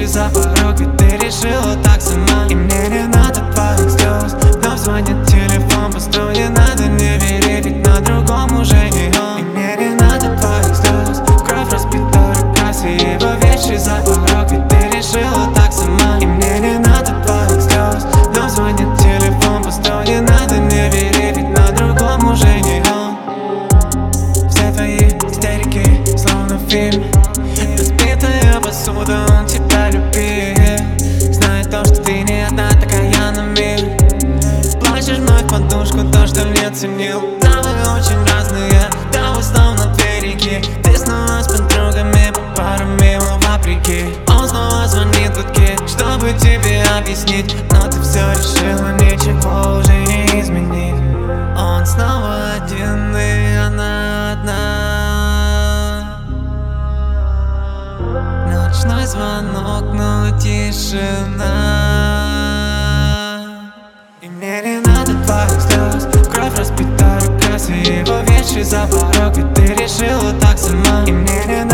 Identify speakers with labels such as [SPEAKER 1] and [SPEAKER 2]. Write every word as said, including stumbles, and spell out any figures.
[SPEAKER 1] за порог, ведь ты решила так сама. И мне не надо твоих слез. Вновь звонит телефон пустой, не надо не верить, ведь на другом уже не он. И мне не надо твоих слез. Кровь разбита, красивые вещи за порог, ведь ты решила так сама. И мне не надо твоих слез. Вновь звонит телефон пустой, не надо не верить, ведь на другом уже не он. Все твои истерики, словно фильм. Разбитая посуда, он тебя любит. Знает то, что ты не одна такая на мир. Плачешь вновь в подушку, то, что не ценил. Да, мы очень разные, да, вы словно две реки. Ты снова с подругами, по парам мимо вопреки. Он снова звонит гудки, чтобы тебе объяснить, но ты все решила, ничего уже не изменить. Он снова один, и она одна. Ночной звонок, но тишина. И мне не надо твоих слез. Кровь разбита, красивые вещи за порог, ведь ты решила так сама. И мне не